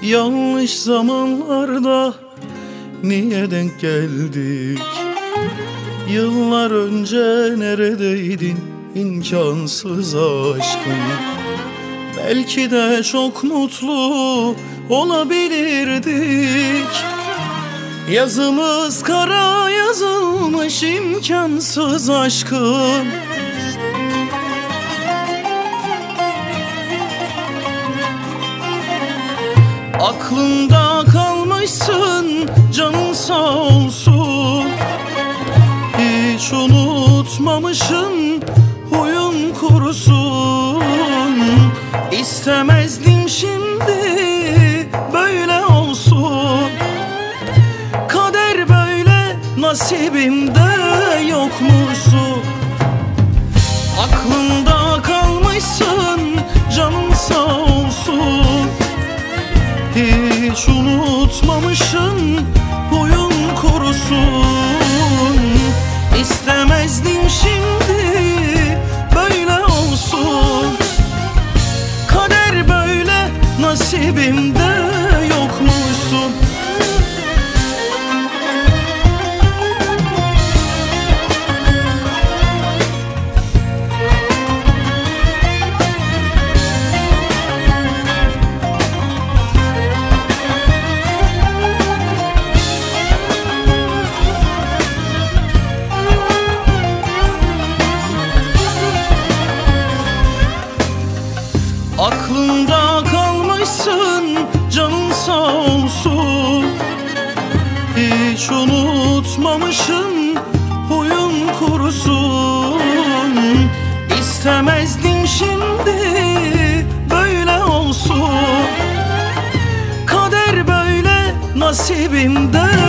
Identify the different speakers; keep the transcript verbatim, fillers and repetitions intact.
Speaker 1: Yanlış zamanlarda niye denk geldik? Yıllar önce neredeydin imkansız aşkım? Belki de çok mutlu olabilirdik. Yazımız kara yazılmış imkansız aşkım. Aklımda kalmışsın, canın sağ olsun. Hiç unutmamışım, huyum kurusun. İstemezdim şimdi böyle olsun. Kader böyle, nasibimde yokmuşsun. Aklımda kalmışsın, canın sağ olsun. Hiç unutmamışım, huyum kurusun. İstemezdim şimdi böyle olsun. Kader böyle, nasibimde yokmuşsun. Aklımda kalmışsın, canın sağ olsun. Hiç unutmamışım, huyum kurusun. İstemezdim şimdi böyle olsun. Kader böyle, nasibimde